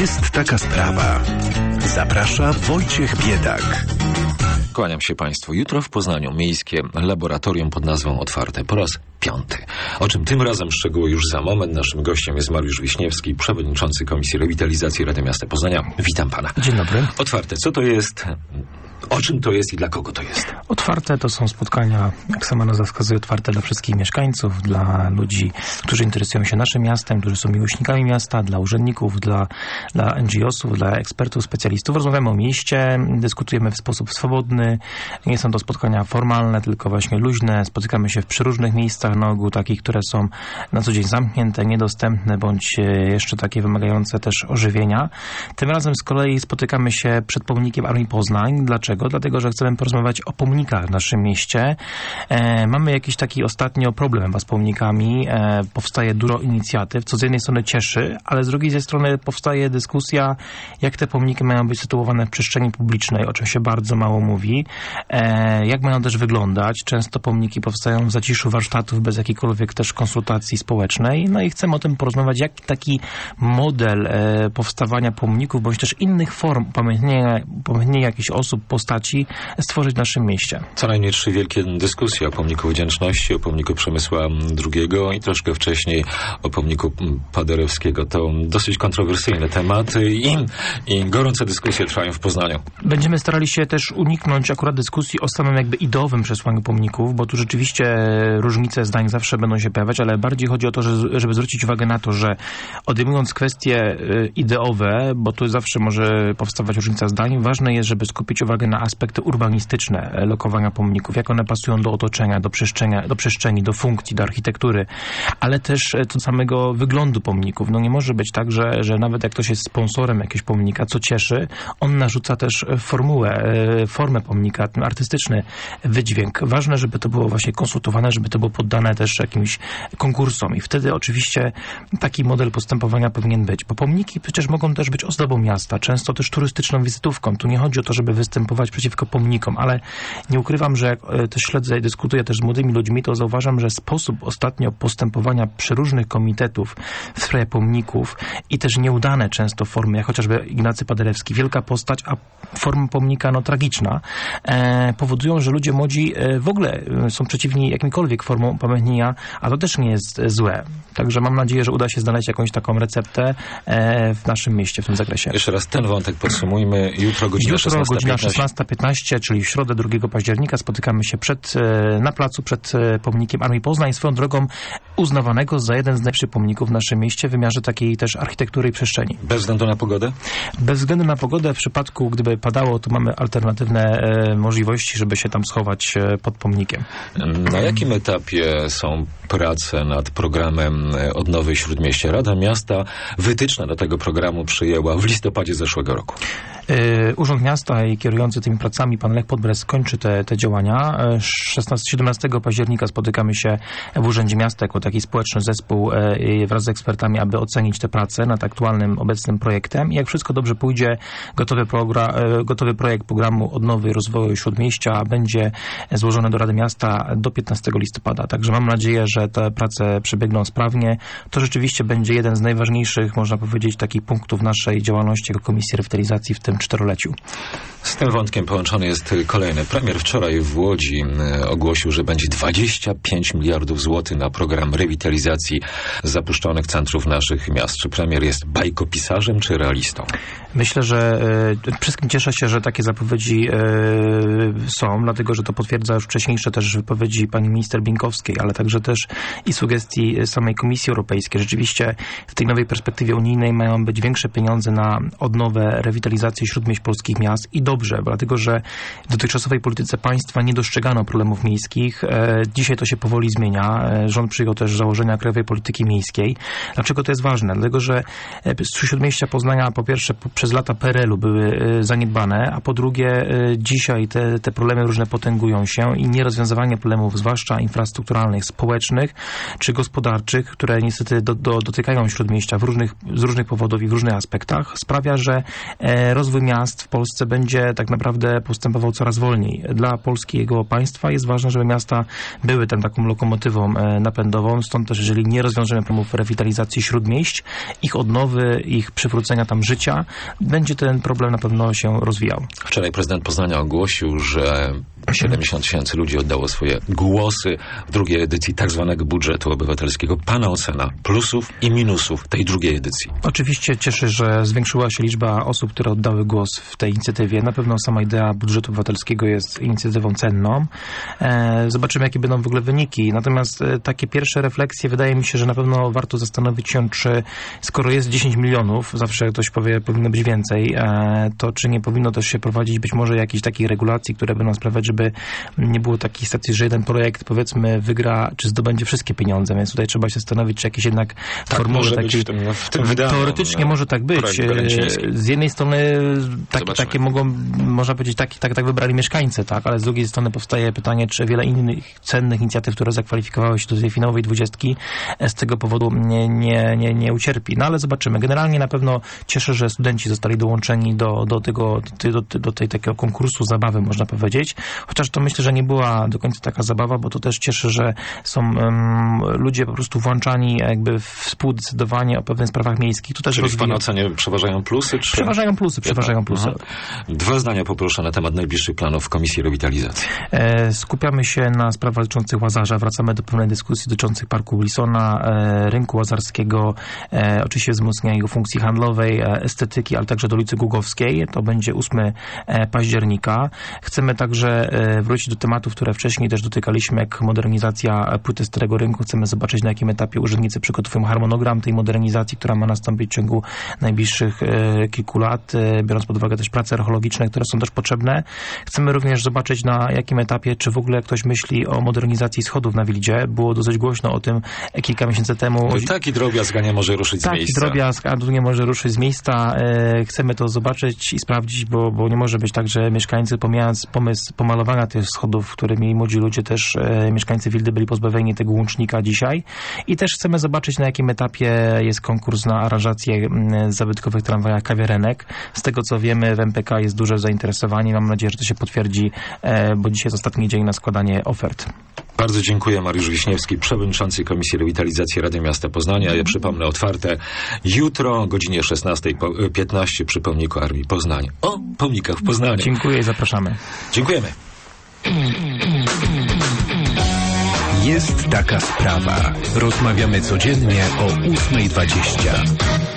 Jest taka sprawa. Zaprasza Wojciech Biedak. Kłaniam się Państwu. Jutro w Poznaniu miejskie laboratorium pod nazwą Otwarte po raz 5. O czym tym razem szczegóły już za moment. Naszym gościem jest Mariusz Wiśniewski, przewodniczący Komisji Rewitalizacji Rady Miasta Poznania. Witam Pana. Dzień dobry. Otwarte. Co to jest? O czym to jest i dla kogo to jest? Otwarte to są spotkania, jak sama nazwa wskazuje, otwarte dla wszystkich mieszkańców, dla ludzi, którzy interesują się naszym miastem, którzy są miłośnikami miasta, dla urzędników, dla NGO-sów, dla ekspertów, specjalistów. Rozmawiamy o mieście, dyskutujemy w sposób swobodny. Nie są to spotkania formalne, tylko właśnie luźne. Spotykamy się w przeróżnych miejscach, na ogół takich, które są na co dzień zamknięte, niedostępne, bądź jeszcze takie wymagające też ożywienia. Tym razem z kolei spotykamy się przed pomnikiem Armii Poznań. Dlaczego? Dlatego, że chcemy porozmawiać o pomnikach w naszym mieście. Mamy jakiś taki ostatnio problem z pomnikami. Powstaje dużo inicjatyw, co z jednej strony cieszy, ale z drugiej strony powstaje dyskusja, jak te pomniki mają być sytuowane w przestrzeni publicznej, o czym się bardzo mało mówi. Jak mają też wyglądać. Często pomniki powstają w zaciszu warsztatów, bez jakiejkolwiek też konsultacji społecznej. No i chcemy o tym porozmawiać, jak taki model powstawania pomników, bądź też innych form upamiętnienia jakichś osób, postaci stworzyć w naszym mieście. Co najmniej 3 wielkie dyskusje o pomniku Wdzięczności, o pomniku Przemysła II i wcześniej o pomniku Paderewskiego. To dosyć kontrowersyjne tematy i gorące dyskusje trwają w Poznaniu. Będziemy starali się też uniknąć akurat dyskusji o samym jakby ideowym przesłaniu pomników, bo tu rzeczywiście różnice zdań zawsze będą się pojawiać, ale bardziej chodzi o to, żeby zwrócić uwagę na to, że odejmując kwestie ideowe, bo tu zawsze może powstawać różnica zdań, ważne jest, żeby skupić uwagę na aspekty urbanistyczne lokowania pomników, jak one pasują do otoczenia, do przestrzeni, do funkcji, do architektury, ale też do samego wyglądu pomników. No nie może być tak, że nawet jak ktoś jest sponsorem jakiegoś pomnika, co cieszy, on narzuca też formę pomnika, ten artystyczny wydźwięk. Ważne, żeby to było właśnie konsultowane, żeby to było poddane też jakimś konkursom i wtedy oczywiście taki model postępowania powinien być, bo pomniki przecież mogą też być ozdobą miasta, często też turystyczną wizytówką. Tu nie chodzi o to, żeby występować przeciwko pomnikom, ale nie ukrywam, że jak też śledzę i dyskutuję też z młodymi ludźmi, to zauważam, że sposób ostatnio postępowania przeróżnych komitetów w sprawie pomników i też nieudane często formy, jak chociażby Ignacy Paderewski, wielka postać, a forma pomnika tragiczna, powodują, że ludzie młodzi w ogóle są przeciwni jakimkolwiek formom upamiętnienia, a to też nie jest złe. Także mam nadzieję, że uda się znaleźć jakąś taką receptę w naszym mieście w tym zakresie. Jeszcze raz ten wątek podsumujmy. Jutro godzina 16:15, czyli w środę 2 października spotykamy się na placu przed pomnikiem Armii Poznań, swoją drogą uznawanego za jeden z najlepszych pomników w naszym mieście w wymiarze takiej też architektury i przestrzeni. Bez względu na pogodę? Bez względu na pogodę. W przypadku, gdyby padało, to mamy alternatywne możliwości, żeby się tam schować pod pomnikiem. Na jakim etapie są prace nad programem odnowy Śródmieścia? Rada Miasta wytyczne do tego programu przyjęła w listopadzie zeszłego roku. Urząd Miasta i kierujący tymi pracami pan Lech Podbres kończy te działania. 17 października spotykamy się w Urzędzie Miasta jako taki społeczny zespół wraz z ekspertami, aby ocenić te prace nad aktualnym, obecnym projektem. I jak wszystko dobrze pójdzie, gotowy projekt programu odnowy i rozwoju Śródmieścia będzie złożony do Rady Miasta do 15 listopada. Także mam nadzieję, że te prace przebiegną sprawnie. To rzeczywiście będzie jeden z najważniejszych, można powiedzieć, takich punktów naszej działalności jako Komisji Rewitalizacji w tym 4-leciu. Z tym wątkiem połączony jest kolejny. Premier wczoraj w Łodzi ogłosił, że będzie 25 miliardów złotych na program rewitalizacji zapuszczonych centrów naszych miast. Czy premier jest bajkopisarzem czy realistą? Myślę, że wszystkim cieszę się, że takie zapowiedzi są, dlatego że to potwierdza już wcześniejsze też wypowiedzi pani minister Bieńkowskiej, ale także też i sugestii samej Komisji Europejskiej. Rzeczywiście w tej nowej perspektywie unijnej mają być większe pieniądze na odnowę, rewitalizację śródmieść polskich miast i dobrze, dlatego że w dotychczasowej polityce państwa nie dostrzegano problemów miejskich. Dzisiaj to się powoli zmienia. Rząd przyjął też założenia krajowej polityki miejskiej. Dlaczego to jest ważne? Dlatego, że śródmieścia Poznania po pierwsze przez lata PRL-u były zaniedbane, a po drugie dzisiaj te problemy różne potęgują się i nierozwiązywanie problemów, zwłaszcza infrastrukturalnych, społecznych czy gospodarczych, które niestety dotykają śródmieścia z różnych powodów i w różnych aspektach, sprawia, że rozwój rozwój miast w Polsce będzie tak naprawdę postępował coraz wolniej. Dla polskiego państwa jest ważne, żeby miasta były taką lokomotywą napędową, stąd też jeżeli nie rozwiążemy problemów rewitalizacji śródmieść, ich odnowy, ich przywrócenia tam życia, będzie ten problem na pewno się rozwijał. Wczoraj prezydent Poznania ogłosił, że 70 000 ludzi oddało swoje głosy w drugiej edycji tak zwanego budżetu obywatelskiego. Pana ocena plusów i minusów tej drugiej edycji? Oczywiście cieszy, że zwiększyła się liczba osób, które oddały głos w tej inicjatywie. Na pewno sama idea budżetu obywatelskiego jest inicjatywą cenną. Zobaczymy, jakie będą w ogóle wyniki. Natomiast takie pierwsze refleksje, wydaje mi się, że na pewno warto zastanowić się, czy skoro jest 10 milionów, zawsze ktoś powie, powinno być więcej, to czy nie powinno też się prowadzić być może jakiejś takiej regulacji, które będą sprawiać, żeby nie było takiej sytuacji, że jeden projekt, powiedzmy, wygra, czy zdobędzie wszystkie pieniądze, więc tutaj trzeba się zastanowić, czy jakieś jednak formuły takiej... W tym wydaniu, teoretycznie może tak być. Z jednej strony takie mogą, można powiedzieć, tak wybrali mieszkańcy, tak, ale z drugiej strony powstaje pytanie, czy wiele innych cennych inicjatyw, które zakwalifikowały się do tej finałowej 20, z tego powodu nie ucierpi. No ale zobaczymy. Generalnie na pewno cieszę, że studenci zostali dołączeni do tej takiego konkursu zabawy, można powiedzieć. Chociaż to myślę, że nie była do końca taka zabawa, bo to też cieszy, że są ludzie po prostu włączani jakby w współdecydowanie o pewnych sprawach miejskich. To też czyli w Pana ocenie przeważają plusy? Czy... Przeważają plusy. Dwa zdania poproszę na temat najbliższych planów Komisji Rewitalizacji. Skupiamy się na sprawach dotyczących Łazarza. Wracamy do pewnej dyskusji dotyczących Parku Wilsona, rynku łazarskiego, oczywiście wzmocnienia jego funkcji handlowej, estetyki, ale także do ulicy Głogowskiej. To będzie 8 października. Chcemy także wrócić do tematów, które wcześniej też dotykaliśmy, jak modernizacja płyty Starego Rynku. Chcemy zobaczyć, na jakim etapie urzędnicy przygotowują harmonogram tej modernizacji, która ma nastąpić w ciągu najbliższych kilku lat, biorąc pod uwagę też prace archeologiczne, które są też potrzebne. Chcemy również zobaczyć, na jakim etapie, czy w ogóle ktoś myśli o modernizacji schodów na Wildzie. Było dosyć głośno o tym kilka miesięcy temu. No taki drobiazg nie może ruszyć z miejsca. Taki drobiazg, a nie może ruszyć z miejsca. Chcemy to zobaczyć i sprawdzić, bo nie może być tak, że mieszkańcy, pomijając pomysł pomalowania tych schodów, którymi młodzi ludzie też, mieszkańcy Wildy, byli pozbawieni tego łącznika dzisiaj. I też chcemy zobaczyć, na jakim etapie jest konkurs na aranżację zabytkowych tramwajach kawiarenek. Z tego, co wiemy, w MPK jest duże zainteresowanie. Mam nadzieję, że to się potwierdzi, bo dzisiaj jest ostatni dzień na składanie ofert. Bardzo dziękuję. Mariusz Wiśniewski, przewodniczący Komisji Rewitalizacji Rady Miasta Poznania. Ja przypomnę, otwarte jutro o godzinie 16:15 przy pomniku Armii Poznań. O pomnikach w Poznaniu. Dziękuję i zapraszamy. Dziękujemy. Jest taka sprawa. Rozmawiamy codziennie o 8:20.